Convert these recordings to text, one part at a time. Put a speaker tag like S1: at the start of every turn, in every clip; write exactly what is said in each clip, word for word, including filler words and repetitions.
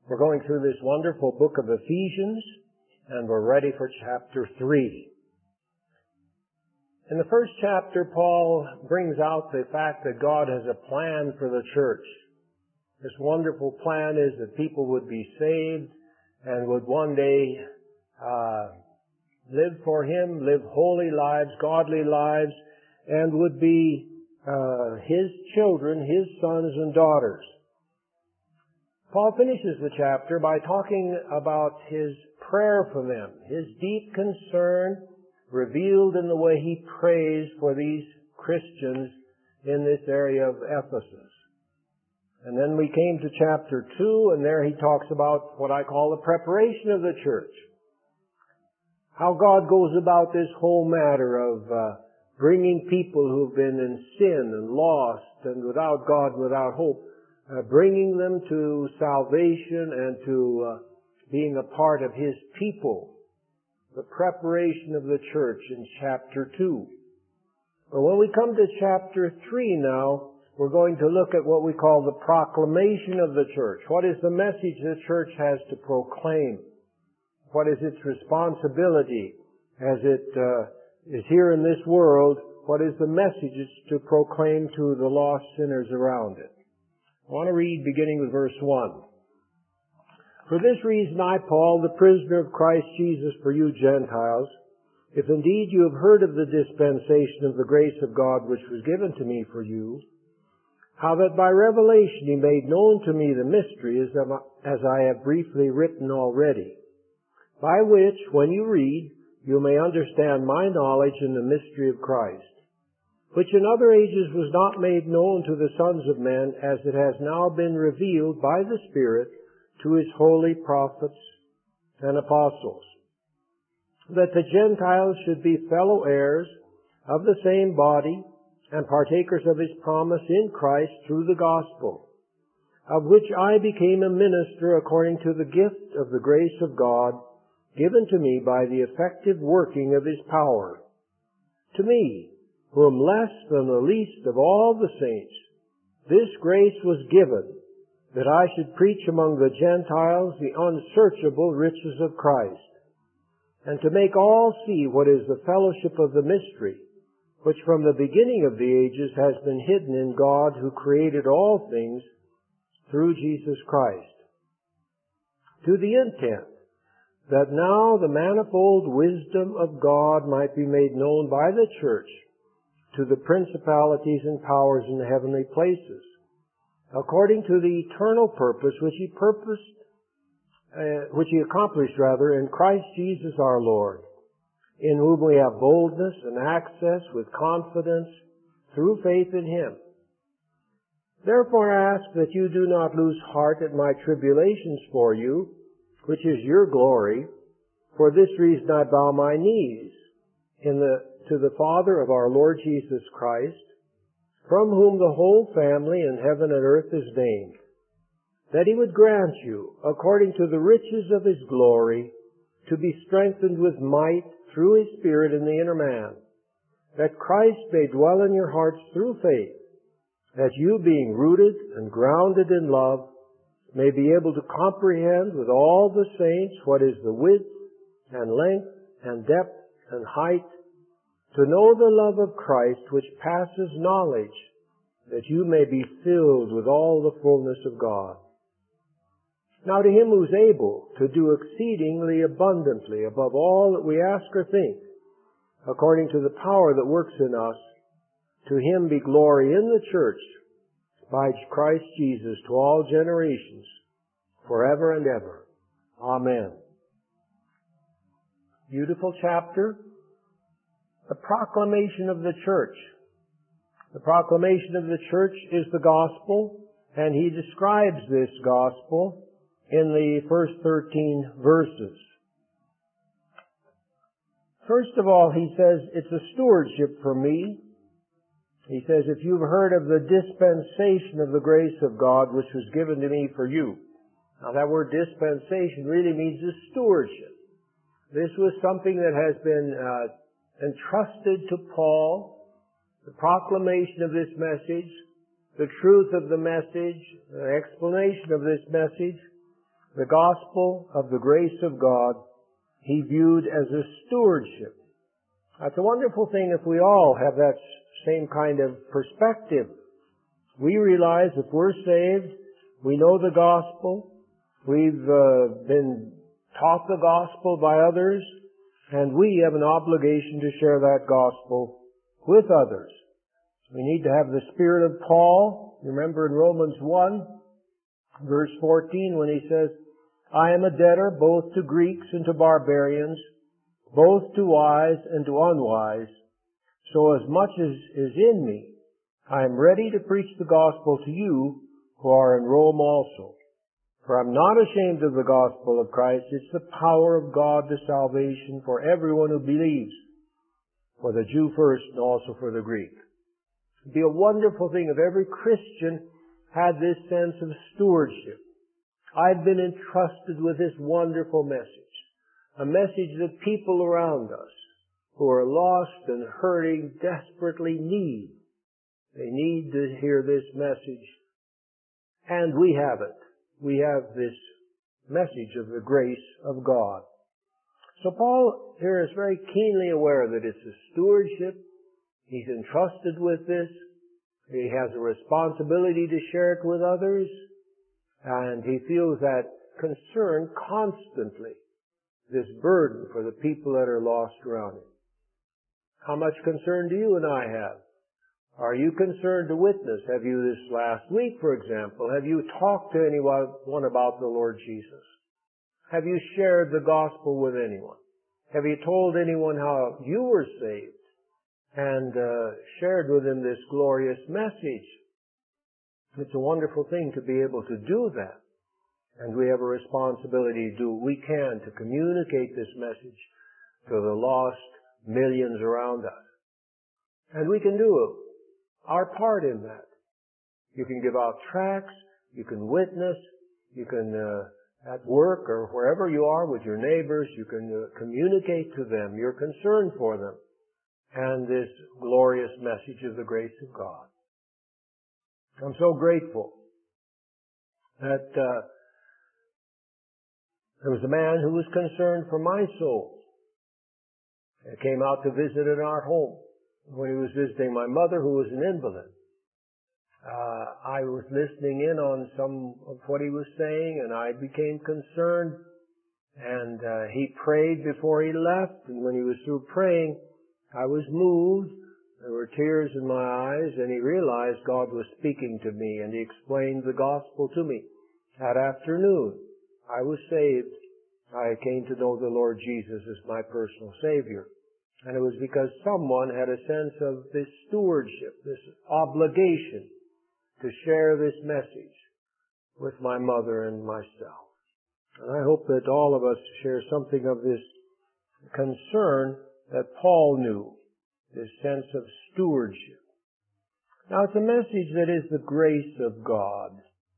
S1: We're going through this wonderful book of Ephesians, and we're ready for chapter three. In the first chapter, Paul brings out the fact that God has a plan for the church. This wonderful plan is that people would be saved and would one day uh, live for Him, live holy lives, godly lives, and would be uh, His children, His sons and daughters. Paul finishes the chapter by talking about his prayer for them, his deep concern revealed in the way he prays for these Christians in this area of Ephesus. And then we came to chapter two, and there he talks about what I call the preparation of the church. How God goes about this whole matter of uh, bringing people who've been in sin and lost and without God, without hope, Uh, bringing them to salvation and to uh, being a part of His people. The preparation of the church in chapter two. But when we come to chapter three now, we're going to look at what we call the proclamation of the church. What is the message the church has to proclaim? What is its responsibility as it uh, is here in this world? What is the message it's to proclaim to the lost sinners around it? I want to read beginning with verse one. For this reason I, Paul, the prisoner of Christ Jesus for you Gentiles, if indeed you have heard of the dispensation of the grace of God which was given to me for you, how that by revelation He made known to me the mystery as I have briefly written already, by which, when you read, you may understand my knowledge in the mystery of Christ, which in other ages was not made known to the sons of men, as it has now been revealed by the Spirit to His holy prophets and apostles, that the Gentiles should be fellow heirs of the same body and partakers of His promise in Christ through the gospel, of which I became a minister according to the gift of the grace of God given to me by the effective working of His power. To me, who am less than the least of all the saints, this grace was given, that I should preach among the Gentiles the unsearchable riches of Christ, and to make all see what is the fellowship of the mystery, which from the beginning of the ages has been hidden in God who created all things through Jesus Christ, to the intent that now the manifold wisdom of God might be made known by the church to the principalities and powers in the heavenly places, according to the eternal purpose which He purposed, uh, which He accomplished rather in Christ Jesus our Lord, in whom we have boldness and access with confidence through faith in Him. Therefore I ask that you do not lose heart at my tribulations for you, which is your glory. For this reason I bow my knees in the to the Father of our Lord Jesus Christ, from whom the whole family in heaven and earth is named, that He would grant you, according to the riches of His glory, to be strengthened with might through His Spirit in the inner man, that Christ may dwell in your hearts through faith, that you, being rooted and grounded in love, may be able to comprehend with all the saints what is the width and length and depth and height, to know the love of Christ which passes knowledge, that you may be filled with all the fullness of God. Now to Him who is able to do exceedingly abundantly above all that we ask or think, according to the power that works in us, to Him be glory in the church by Christ Jesus to all generations, forever and ever. Amen. Beautiful chapter. The proclamation of the church. The proclamation of the church is the gospel, and he describes this gospel in the first thirteen verses. First of all, he says, it's a stewardship for me. He says, if you've heard of the dispensation of the grace of God which was given to me for you. Now that word dispensation really means a stewardship. This was something that has been uh, entrusted to Paul, the proclamation of this message, the truth of the message, the explanation of this message, The gospel of the grace of God he viewed as a stewardship. That's a wonderful thing if we all have that same kind of perspective. We realize if we're saved, we know the gospel, we've uh, been taught the gospel by others, and we have an obligation to share that gospel with others. We need to have the spirit of Paul. Remember in Romans one, verse fourteen, when he says, I am a debtor both to Greeks and to barbarians, both to wise and to unwise. So as much as is in me, I am ready to preach the gospel to you who are in Rome also. For I'm not ashamed of the gospel of Christ. It's the power of God to salvation for everyone who believes, for the Jew first and also for the Greek. It would be a wonderful thing if every Christian had this sense of stewardship. I've been entrusted with this wonderful message, a message that people around us who are lost and hurting desperately need. They need to hear this message, and we have it. We have this message of the grace of God. So Paul here is very keenly aware that it's a stewardship. He's entrusted with this. He has a responsibility to share it with others. And he feels that concern constantly, this burden for the people that are lost around him. How much concern do you and I have? Are you concerned to witness? Have you this last week, for example, have you talked to anyone about the Lord Jesus? Have you shared the gospel with anyone? Have you told anyone how you were saved and uh, shared with them this glorious message? It's a wonderful thing to be able to do that. And we have a responsibility to do what we can to communicate this message to the lost millions around us. And we can do our part in that. You can give out tracts, you can witness, you can, uh, at work or wherever you are with your neighbors, you can uh, communicate to them your concern for them and this glorious message of the grace of God. I'm so grateful that uh, there was a man who was concerned for my soul. He came out to visit in our home when he was visiting my mother, who was an invalid. Uh, I was listening in on some of what he was saying, and I became concerned. And uh, he prayed before he left, and when he was through praying, I was moved. There were tears in my eyes, and he realized God was speaking to me, and he explained the gospel to me. That afternoon, I was saved. I came to know the Lord Jesus as my personal Savior. And it was because someone had a sense of this stewardship, this obligation to share this message with my mother and myself. And I hope that all of us share something of this concern that Paul knew, this sense of stewardship. Now, it's a message that is the grace of God.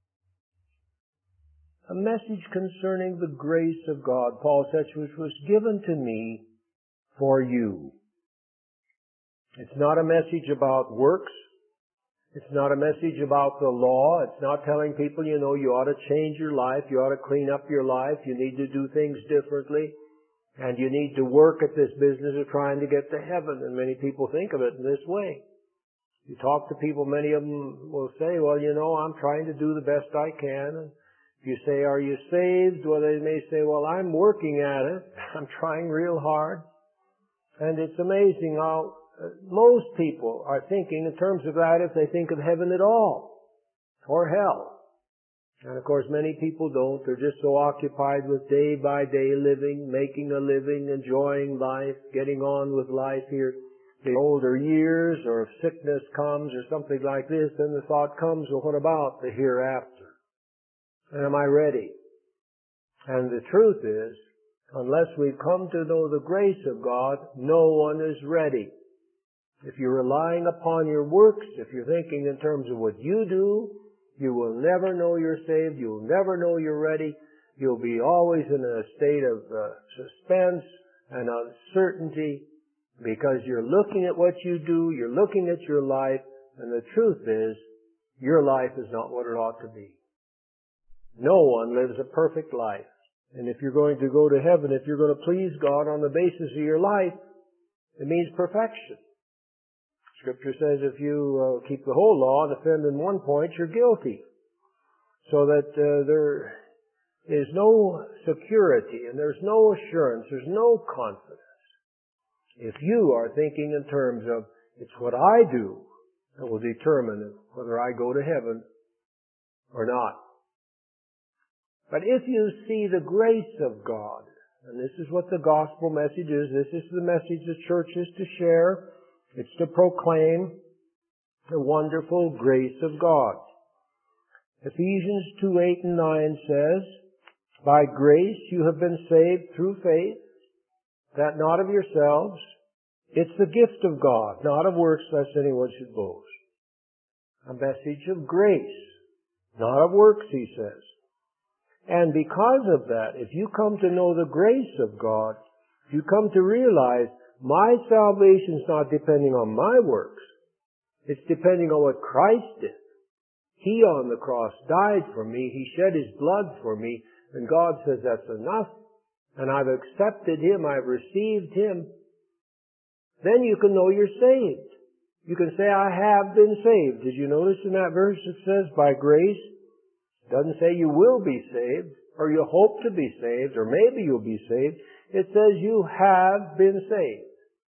S1: A message concerning the grace of God, Paul says, which was given to me for you. It's not a message about works. It's not a message about the law. It's not telling people, you know, you ought to change your life, you ought to clean up your life, you need to do things differently, and you need to work at this business of trying to get to heaven. And many people think of it in this way. You talk to people, many of them will say, well, you know, I'm trying to do the best I can. And if you say, are you saved? Well, they may say, well, I'm working at it. I'm trying real hard. And it's amazing how uh, most people are thinking in terms of that if they think of heaven at all, or hell. And of course many people don't. They're just so occupied with day by day living, making a living, enjoying life, getting on with life here. The older years, or if sickness comes or something like this, then the thought comes, well, what about the hereafter? And am I ready? And the truth is, unless we've come to know the grace of God, no one is ready. If you're relying upon your works, if you're thinking in terms of what you do, you will never know you're saved. You'll never know you're ready. You'll be always in a state of uh, suspense and uncertainty because you're looking at what you do, you're looking at your life, and the truth is, your life is not what it ought to be. No one lives a perfect life. And if you're going to go to heaven, if you're going to please God on the basis of your life, it means perfection. Scripture says if you uh, keep the whole law and offend in one point, you're guilty. So that uh, there is no security and there's no assurance, there's no confidence. If you are thinking in terms of, it's what I do that will determine whether I go to heaven or not. But if you see the grace of God, and this is what the gospel message is, this is the message the church is to share, it's to proclaim the wonderful grace of God. Ephesians two, eight and nine says, by grace you have been saved through faith, that not of yourselves. It's the gift of God, not of works, lest anyone should boast. A message of grace, not of works, he says. And because of that, if you come to know the grace of God, you come to realize my salvation is not depending on my works. It's depending on what Christ did. He on the cross died for me. He shed His blood for me. And God says that's enough. And I've accepted Him. I've received Him. Then you can know you're saved. You can say, I have been saved. Did you notice in that verse it says, by grace? It doesn't say you will be saved, or you hope to be saved, or maybe you'll be saved. It says you have been saved.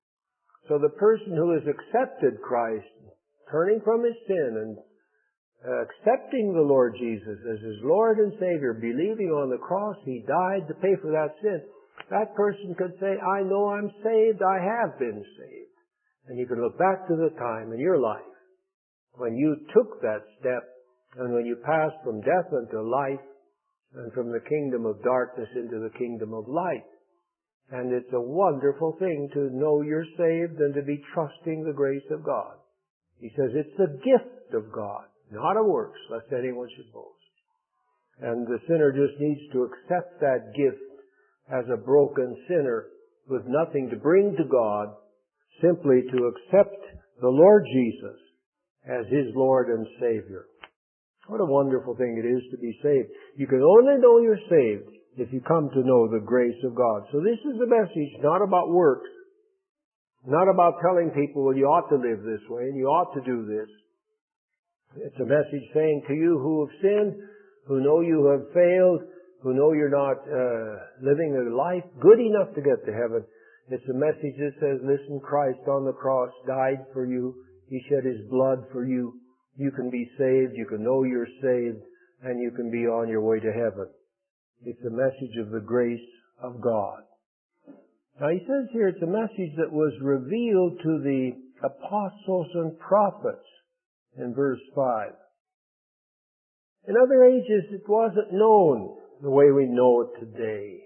S1: So the person who has accepted Christ, turning from his sin and uh, accepting the Lord Jesus as his Lord and Savior, believing on the cross He died to pay for that sin, that person could say, I know I'm saved, I have been saved. And you can look back to the time in your life when you took that step and when you passed from death unto life and from the kingdom of darkness into the kingdom of light. And it's a wonderful thing to know you're saved and to be trusting the grace of God. He says it's a gift of God, not a works, lest anyone should boast. And the sinner just needs to accept that gift as a broken sinner with nothing to bring to God, simply to accept the Lord Jesus as His Lord and Savior. What a wonderful thing it is to be saved. You can only know you're saved if you come to know the grace of God. So this is the message, not about works, not about telling people, well, you ought to live this way and you ought to do this. It's a message saying to you who have sinned, who know you have failed, who know you're not uh, living a life good enough to get to heaven. It's a message that says, listen, Christ on the cross died for you. He shed His blood for you. You can be saved. You can know you're saved. And you can be on your way to heaven. It's a message of the grace of God. Now he says here it's a message that was revealed to the apostles and prophets in verse five. In other ages it wasn't known the way we know it today.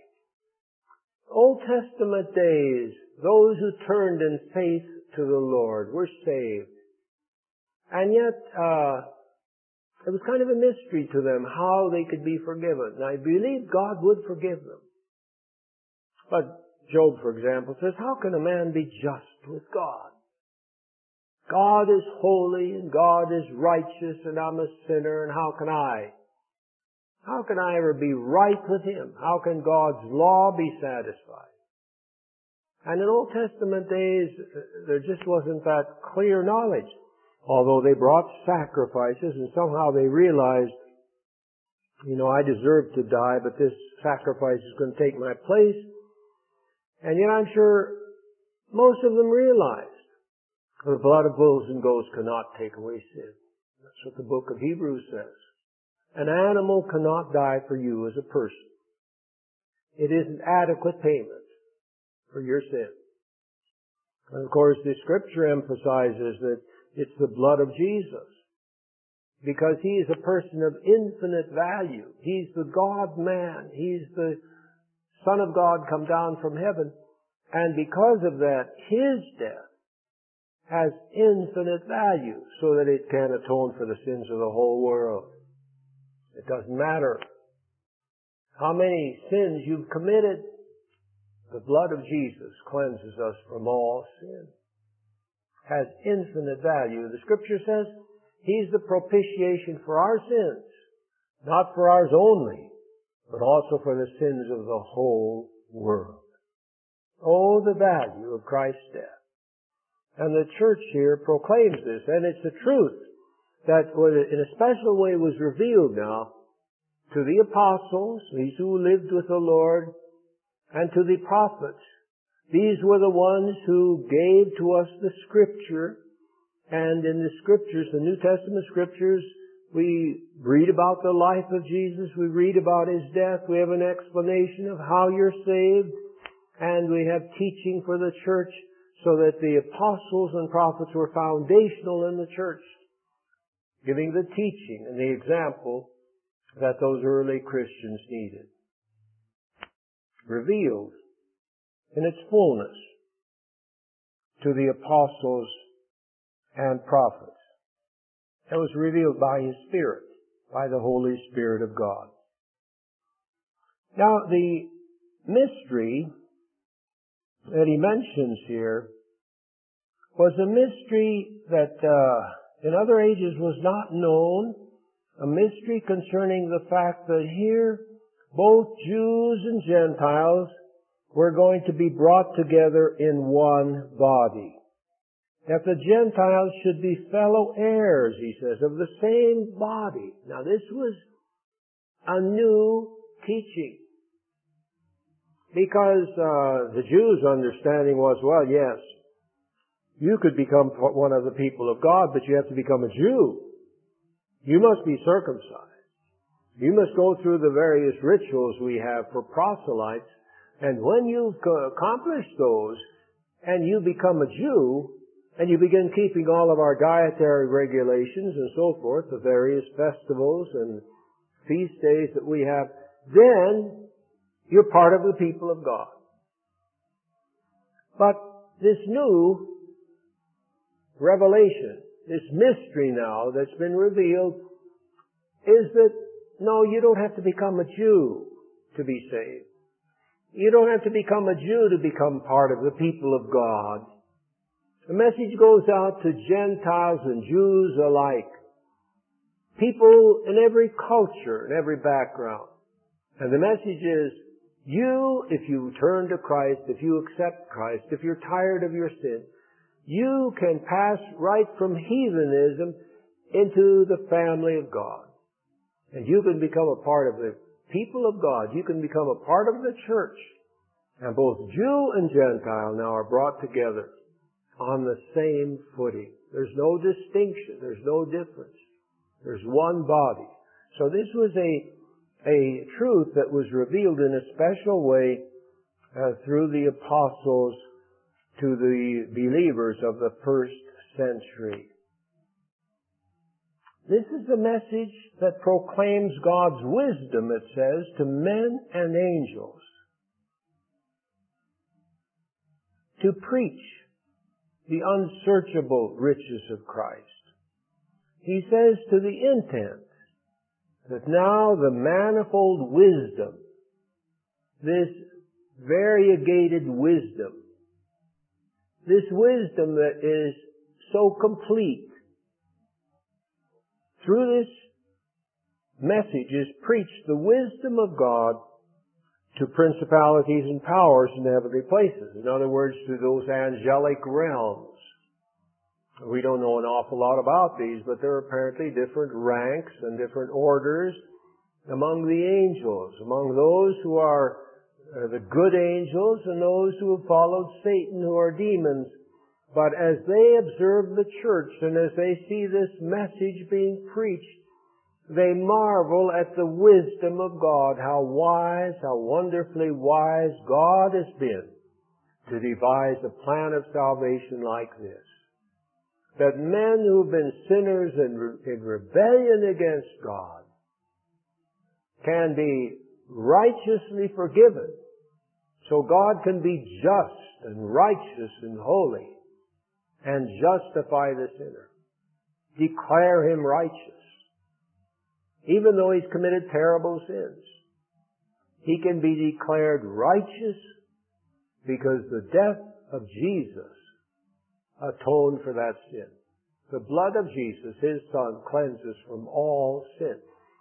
S1: Old Testament days, those who turned in faith to the Lord were saved. And yet, uh, it was kind of a mystery to them how they could be forgiven. And I believe God would forgive them. But Job, for example, says, how can a man be just with God? God is holy and God is righteous and I'm a sinner, and how can I? How can I ever be right with Him? How can God's law be satisfied? And in Old Testament days, there just wasn't that clear knowledge. Although they brought sacrifices and somehow they realized, you know, I deserve to die, but this sacrifice is going to take my place. And yet I'm sure most of them realized the blood of bulls and goats cannot take away sin. That's what the book of Hebrews says. An animal cannot die for you as a person. It isn't adequate payment for your sin. And of course, the Scripture emphasizes that it's the blood of Jesus, because He is a person of infinite value. He's the God-man. He's the Son of God come down from heaven. And because of that, His death has infinite value so that it can atone for the sins of the whole world. It doesn't matter how many sins you've committed. The blood of Jesus cleanses us from all sin. Has infinite value. The Scripture says He's the propitiation for our sins, not for ours only, but also for the sins of the whole world. Oh, the value of Christ's death. And the church here proclaims this, and it's a truth that in a special way was revealed now to the apostles, these who lived with the Lord, and to the prophets. These were the ones who gave to us the Scripture, and in the Scriptures, the New Testament Scriptures, we read about the life of Jesus, we read about His death, we have an explanation of how you're saved, and we have teaching for the church, so that the apostles and prophets were foundational in the church, giving the teaching and the example that those early Christians needed. Revealed in its fullness to the apostles and prophets. It was revealed by His Spirit, by the Holy Spirit of God. Now, the mystery that he mentions here was a mystery that uh, in other ages was not known, a mystery concerning the fact that here both Jews and Gentiles were going to be brought together in one body. That the Gentiles should be fellow heirs, he says, of the same body. Now this was a new teaching. Because uh, the Jews' understanding was, well, yes, you could become one of the people of God, but you have to become a Jew. You must be circumcised. You must go through the various rituals we have for proselytes, and when you've accomplished those, and you become a Jew, and you begin keeping all of our dietary regulations and so forth, the various festivals and feast days that we have, then you're part of the people of God. But this new revelation, this mystery now that's been revealed, is that, no, you don't have to become a Jew to be saved. You don't have to become a Jew to become part of the people of God. The message goes out to Gentiles and Jews alike. People in every culture, in every background. And the message is, you, if you turn to Christ, if you accept Christ, if you're tired of your sin, you can pass right from heathenism into the family of God. And you can become a part of the people of God. You can become a part of the church. And both Jew and Gentile now are brought together on the same footing. There's no distinction. There's no difference. There's one body. So this was a a truth that was revealed in a special way uh, through the apostles to the believers of the first century. This is the message that proclaims God's wisdom, it says, to men and angels to preach the unsearchable riches of Christ. He says to the intent that now the manifold wisdom, this variegated wisdom, this wisdom that is so complete, through this message is preached the wisdom of God to principalities and powers in heavenly places. In other words, to those angelic realms. We don't know an awful lot about these, but there are apparently different ranks and different orders among the angels, among those who are uh, the good angels and those who have followed Satan, who are demons. But as they observe the church and as they see this message being preached, they marvel at the wisdom of God, how wise, how wonderfully wise God has been to devise a plan of salvation like this. That men who've been sinners in, re- in rebellion against God can be righteously forgiven. So God can be just and righteous and holy and justify the sinner. Declare him righteous. Even though he's committed terrible sins, he can be declared righteous because the death of Jesus atoned for that sin. The blood of Jesus, His Son, cleanses from all sin.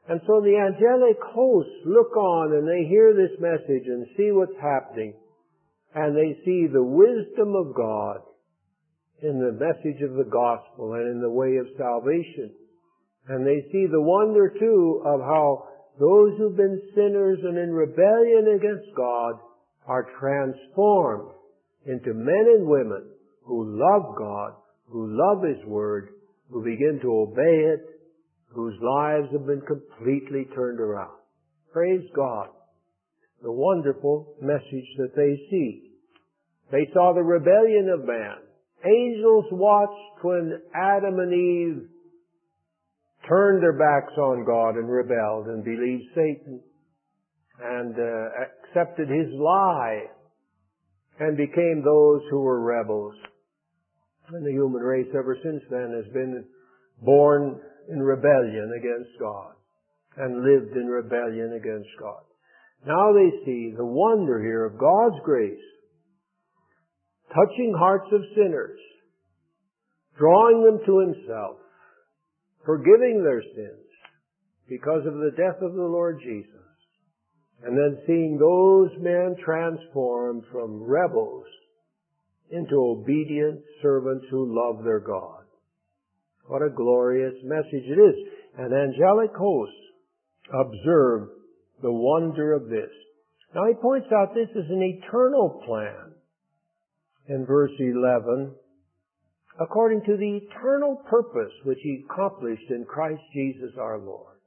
S1: And so the angelic hosts look on and they hear this message and see what's happening. And they see the wisdom of God in the message of the gospel and in the way of salvation. And they see the wonder too of how those who've been sinners and in rebellion against God are transformed into men and women who love God, who love His Word, who begin to obey it, whose lives have been completely turned around. Praise God. The wonderful message that they see. They saw the rebellion of man. Angels watched when Adam and Eve turned their backs on God and rebelled and believed Satan and uh, accepted his lie and became those who were rebels. And the human race ever since then has been born in rebellion against God and lived in rebellion against God. Now they see the wonder here of God's grace touching hearts of sinners, drawing them to Himself, forgiving their sins because of the death of the Lord Jesus, and then seeing those men transformed from rebels into obedient servants who love their God. What a glorious message it is. And angelic hosts observe the wonder of this. Now he points out this is an eternal plan in verse eleven, according to the eternal purpose which He accomplished in Christ Jesus our Lord.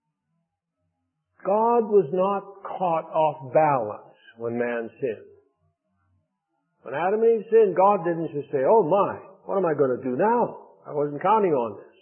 S1: God was not caught off balance when man sinned. When Adam and Eve sinned, God didn't just say, oh my, what am I going to do now? I wasn't counting on this.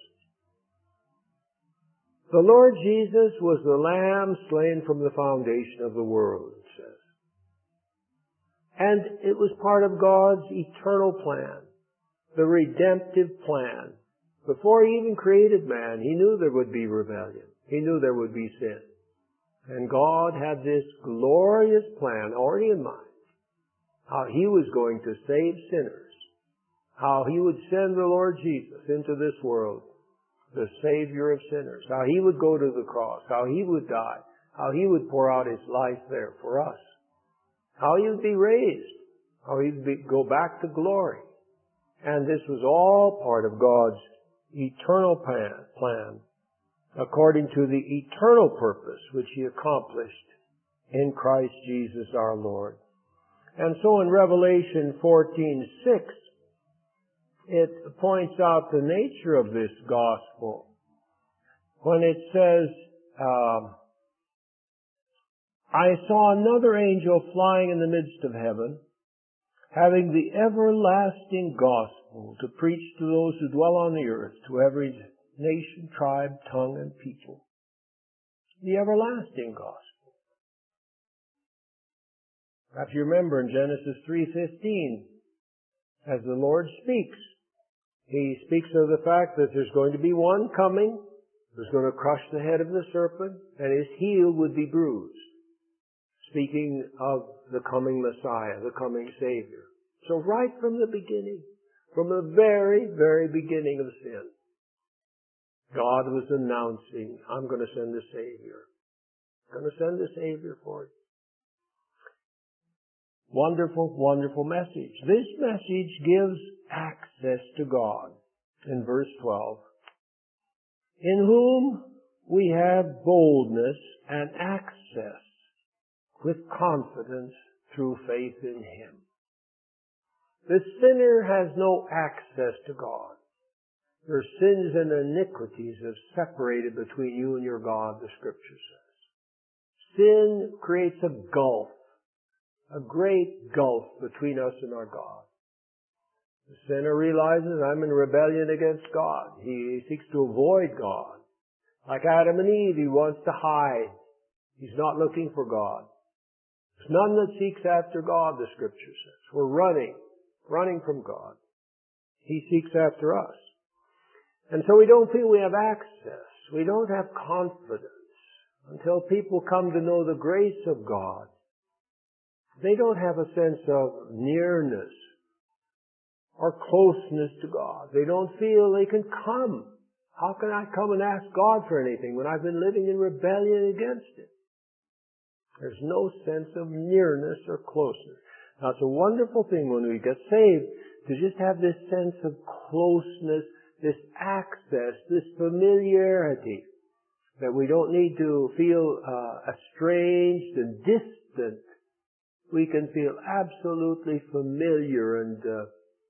S1: The Lord Jesus was the Lamb slain from the foundation of the world, it says. And it was part of God's eternal plan, the redemptive plan. Before He even created man, He knew there would be rebellion. He knew there would be sin. And God had this glorious plan already in mind, how He was going to save sinners, how He would send the Lord Jesus into this world, the Savior of sinners, how He would go to the cross, how He would die, how He would pour out His life there for us, how He would be raised, how He would be, go back to glory. And this was all part of God's eternal plan, plan, according to the eternal purpose which He accomplished in Christ Jesus our Lord. And so in Revelation fourteen six, it points out the nature of this gospel when it says, uh, I saw another angel flying in the midst of heaven, having the everlasting gospel to preach to those who dwell on the earth, to every nation, tribe, tongue, and people. The everlasting gospel. Perhaps you remember in Genesis three fifteen, as the Lord speaks, He speaks of the fact that there's going to be one coming who's going to crush the head of the serpent, and his heel would be bruised. Speaking of the coming Messiah, the coming Savior. So right from the beginning, from the very, very beginning of sin, God was announcing, I'm going to send a Savior. I'm going to send a Savior for you. Wonderful, wonderful message. This message gives access to God in verse twelve. In whom we have boldness and access with confidence through faith in Him. The sinner has no access to God. Your sins and iniquities have separated between you and your God, the Scripture says. Sin creates a gulf, a great gulf between us and our God. The sinner realizes, I'm in rebellion against God. He seeks to avoid God. Like Adam and Eve, he wants to hide. He's not looking for God. There's none that seeks after God, the Scripture says. We're running, running from God. He seeks after us. And so we don't feel we have access. We don't have confidence until people come to know the grace of God. They don't have a sense of nearness or closeness to God. They don't feel they can come How can I come and ask God for anything when I've been living in rebellion against Him? There's no sense of nearness or closeness. Now, it's a wonderful thing when we get saved to just have this sense of closeness, this access, this familiarity, that we don't need to feel uh, estranged and distant. We can feel absolutely familiar and uh,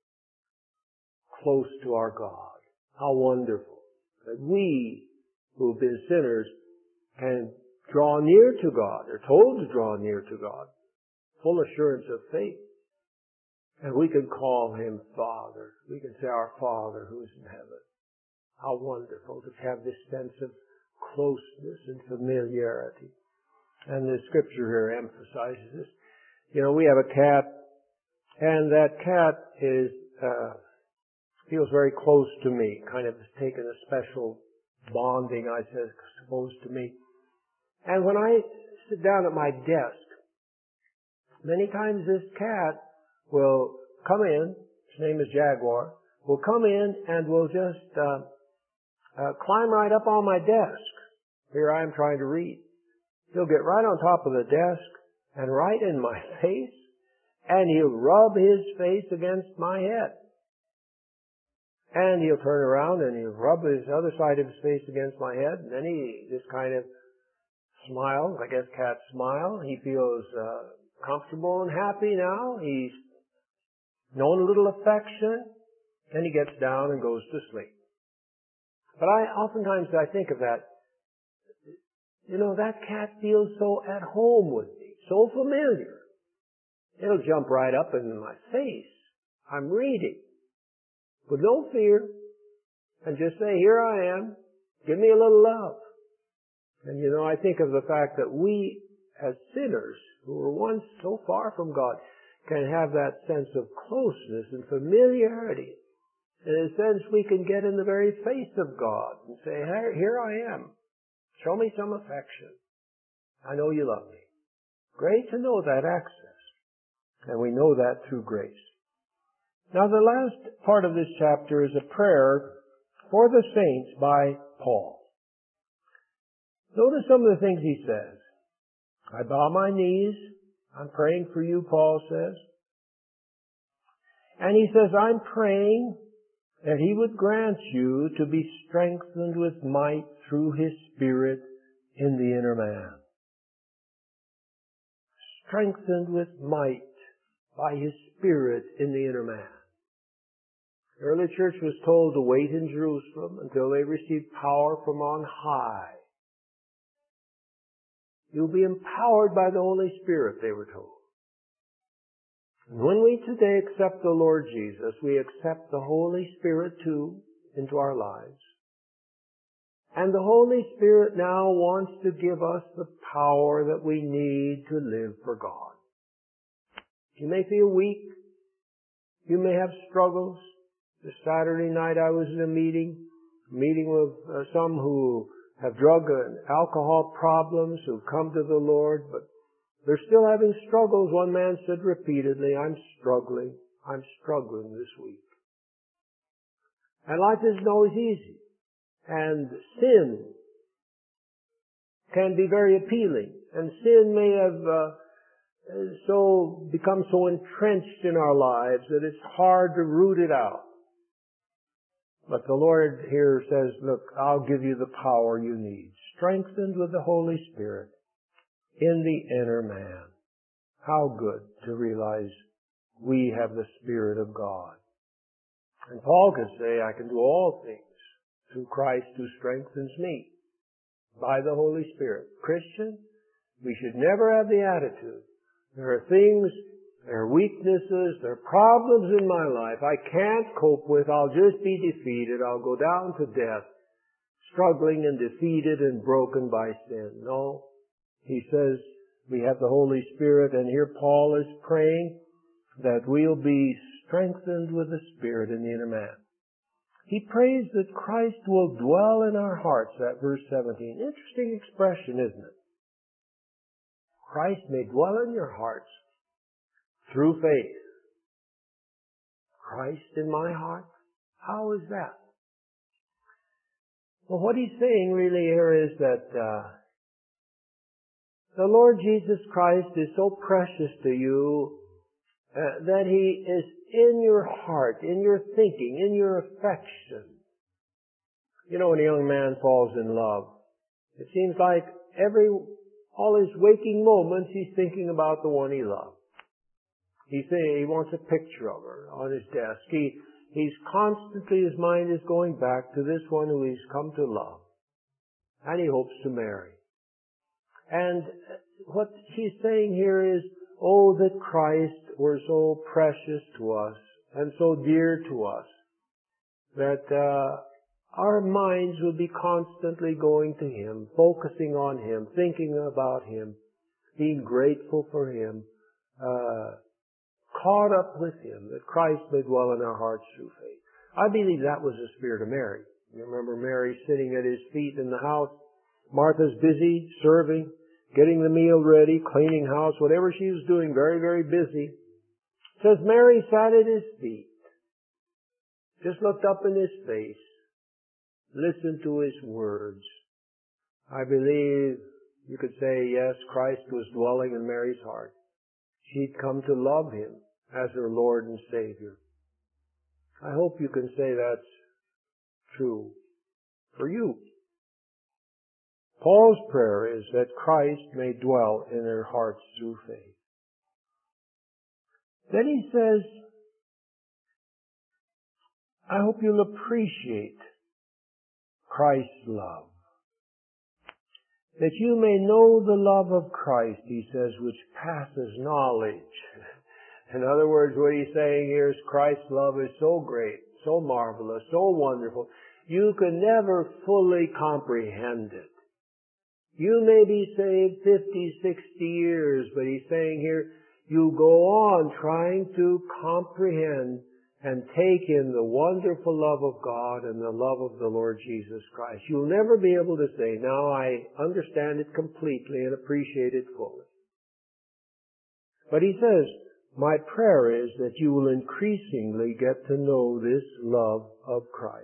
S1: close to our God. How wonderful that we, who have been sinners, can draw near to God, or told to draw near to God, full assurance of faith. And we can call Him Father. We can say, Our Father who's in heaven. How wonderful to have this sense of closeness and familiarity. And the scripture here emphasizes this. You know, we have a cat, and that cat is, uh, feels very close to me, kind of has taken a special bonding, I suppose, to me. And when I sit down at my desk, many times this cat will come in, his name is Jaguar, will come in and will just uh, uh, climb right up on my desk. Here I am trying to read. He'll get right on top of the desk and right in my face, and he'll rub his face against my head. And he'll turn around and he'll rub his other side of his face against my head, and then he just kind of smiles. I guess cats smile. He feels uh, comfortable and happy now. He's known a little affection, and he gets down and goes to sleep. But I oftentimes I think of that. You know, that cat feels so at home with me, so familiar. It'll jump right up in my face. I'm reading with no fear, and just say, Here I am. Give me a little love. And you know, I think of the fact that we, as sinners, who were once so far from God, can have that sense of closeness and familiarity. In a sense, we can get in the very face of God and say, Here, here I am. Show me some affection. I know you love me. Great to know that access. And we know that through grace. Now, the last part of this chapter is a prayer for the saints by Paul. Notice some of the things he says. I bow my knees. I'm praying for you, Paul says. And he says, I'm praying that He would grant you to be strengthened with might through His Spirit in the inner man. Strengthened with might by His Spirit in the inner man. The early church was told to wait in Jerusalem until they received power from on high. You'll be empowered by the Holy Spirit, they were told. And when we today accept the Lord Jesus, we accept the Holy Spirit too into our lives. And the Holy Spirit now wants to give us the power that we need to live for God. You may feel weak. You may have struggles. This Saturday night I was in a meeting, meeting with uh, some who have drug and alcohol problems, who've come to the Lord, but they're still having struggles. One man said repeatedly, I'm struggling. I'm struggling this week. And life isn't always easy. And sin can be very appealing. And sin may have uh, so become so entrenched in our lives that it's hard to root it out. But the Lord here says, look, I'll give you the power you need. Strengthened with the Holy Spirit in the inner man. How good to realize we have the Spirit of God. And Paul could say, I can do all things through Christ who strengthens me by the Holy Spirit. Christian, we should never have the attitude. There are things, there are weaknesses, there are problems in my life I can't cope with. I'll just be defeated. I'll go down to death, struggling and defeated and broken by sin. No. He says we have the Holy Spirit, and here Paul is praying that we'll be strengthened with the Spirit in the inner man. He prays that Christ will dwell in our hearts, that verse seventeen. Interesting expression, isn't it? Christ may dwell in your hearts through faith. Christ in my heart? How is that? Well, what he's saying really here is that uh, the Lord Jesus Christ is so precious to you uh, that He is in your heart, in your thinking, in your affection. You know, when a young man falls in love, it seems like every, all his waking moments, he's thinking about the one he loves. He say he wants a picture of her on his desk. He, he's constantly, his mind is going back to this one who he's come to love. And he hopes to marry. And what he's saying here is, oh, that Christ were so precious to us and so dear to us that uh, our minds would be constantly going to Him, focusing on Him, thinking about Him, being grateful for Him, uh, caught up with Him, that Christ may dwell in our hearts through faith. I believe that was the spirit of Mary. You remember Mary sitting at His feet in the house. Martha's busy serving, getting the meal ready, cleaning house, whatever she was doing, very, very busy. It says Mary sat at His feet, just looked up in His face, listened to His words. I believe you could say, yes, Christ was dwelling in Mary's heart. She'd come to love Him as her Lord and Savior. I hope you can say that's true for you. Paul's prayer is that Christ may dwell in their hearts through faith. Then he says, I hope you'll appreciate Christ's love. That you may know the love of Christ, he says, which passes knowledge. In other words, what he's saying here is Christ's love is so great, so marvelous, so wonderful, you can never fully comprehend it. You may be saved fifty, sixty years, but he's saying here, you go on trying to comprehend and take in the wonderful love of God and the love of the Lord Jesus Christ. You'll never be able to say, now I understand it completely and appreciate it fully. But he says, my prayer is that you will increasingly get to know this love of Christ.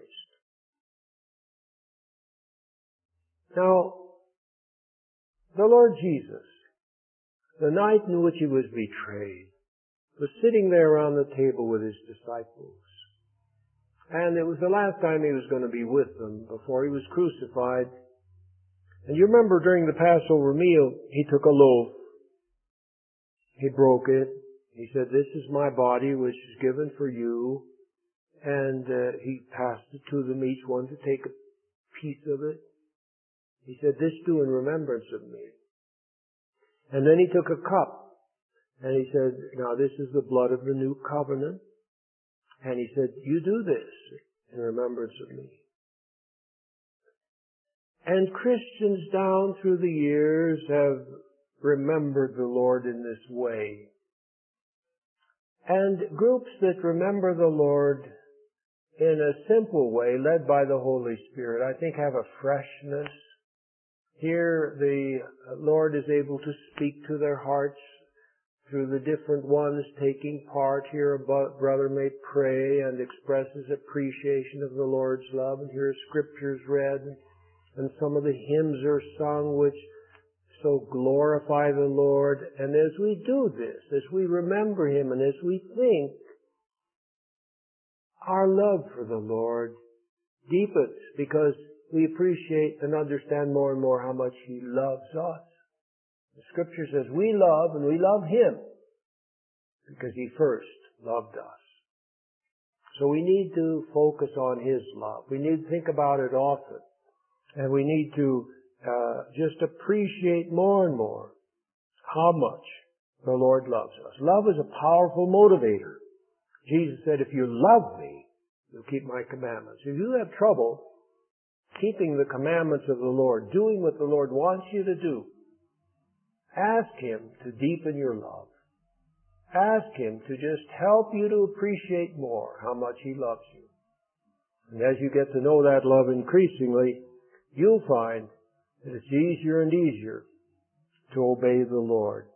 S1: Now, the Lord Jesus, the night in which He was betrayed, was sitting there around the table with His disciples. And it was the last time He was going to be with them before He was crucified. And you remember during the Passover meal, He took a loaf. He broke it. He said, this is my body which is given for you. And uh, He passed it to them, each one to take a piece of it. He said, this do in remembrance of me. And then He took a cup. And He said, now this is the blood of the new covenant. And He said, you do this in remembrance of me. And Christians down through the years have remembered the Lord in this way. And groups that remember the Lord in a simple way, led by the Holy Spirit, I think have a freshness. Here the Lord is able to speak to their hearts through the different ones taking part. Here a brother may pray and express his appreciation of the Lord's love, and here scriptures read, and some of the hymns are sung which so glorify the Lord. And as we do this, as we remember Him, and as we think, our love for the Lord deepens because we appreciate and understand more and more how much He loves us. The Scripture says we love and we love Him because He first loved us. So we need to focus on His love. We need to think about it often. And we need to uh, just appreciate more and more how much the Lord loves us. Love is a powerful motivator. Jesus said, if you love me, you'll keep my commandments. If you have trouble keeping the commandments of the Lord, doing what the Lord wants you to do, ask Him to deepen your love. Ask Him to just help you to appreciate more how much He loves you. And as you get to know that love increasingly, you'll find that it's easier and easier to obey the Lord.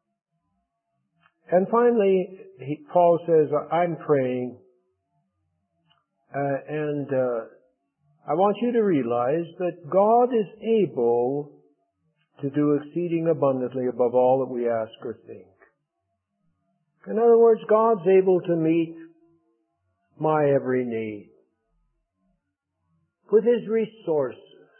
S1: And finally, he, Paul says, I'm praying, uh, and uh, I want you to realize that God is able to do exceeding abundantly above all that we ask or think. In other words, God's able to meet my every need with His resources.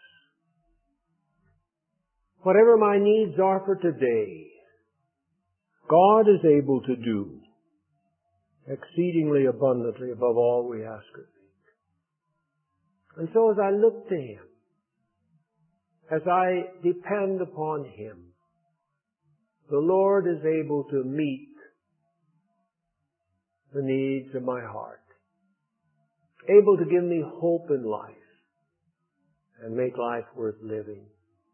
S1: Whatever my needs are for today, God is able to do exceedingly abundantly above all we ask or think. And so as I look to Him, as I depend upon Him, the Lord is able to meet the needs of my heart, able to give me hope in life and make life worth living.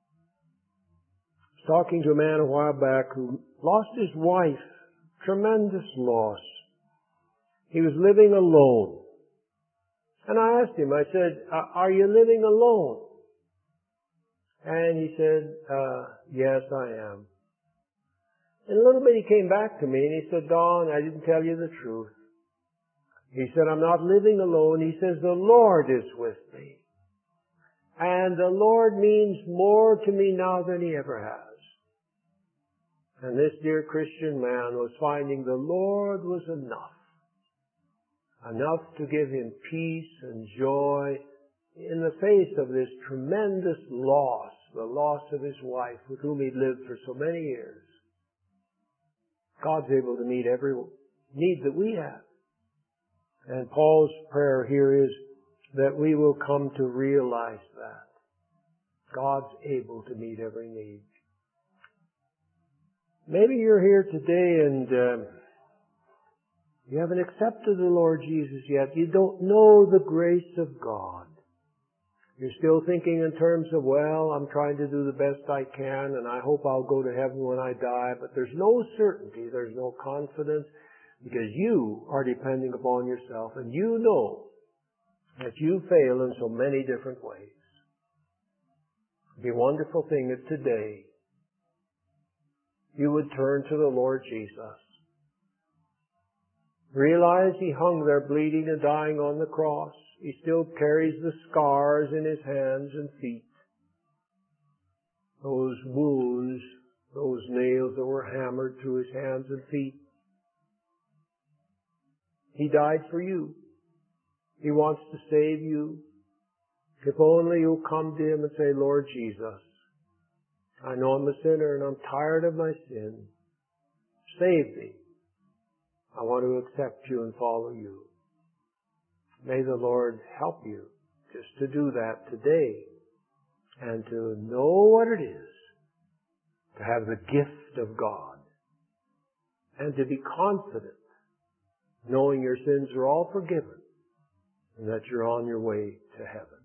S1: I was talking to a man a while back who lost his wife, tremendous loss. He was living alone. And I asked him, I said, are you living alone? And he said, uh, yes, I am. In a little bit he came back to me and he said, Don, I didn't tell you the truth. He said, I'm not living alone. He says, the Lord is with me. And the Lord means more to me now than He ever has. And this dear Christian man was finding the Lord was enough. Enough to give him peace and joy in the face of this tremendous loss, the loss of his wife with whom he'd lived for so many years. God's able to meet every need that we have. And Paul's prayer here is that we will come to realize that. God's able to meet every need. Maybe you're here today and uh, you haven't accepted the Lord Jesus yet. You don't know the grace of God. You're still thinking in terms of, well, I'm trying to do the best I can and I hope I'll go to heaven when I die. But there's no certainty, there's no confidence, because you are depending upon yourself and you know that you fail in so many different ways. It'd be a wonderful thing if today you would turn to the Lord Jesus. Realize He hung there bleeding and dying on the cross. He still carries the scars in His hands and feet. Those wounds, those nails that were hammered through His hands and feet. He died for you. He wants to save you. If only you'll come to Him and say, Lord Jesus, I know I'm a sinner and I'm tired of my sin. Save me. I want to accept you and follow you. May the Lord help you just to do that today and to know what it is to have the gift of God and to be confident knowing your sins are all forgiven and that you're on your way to heaven.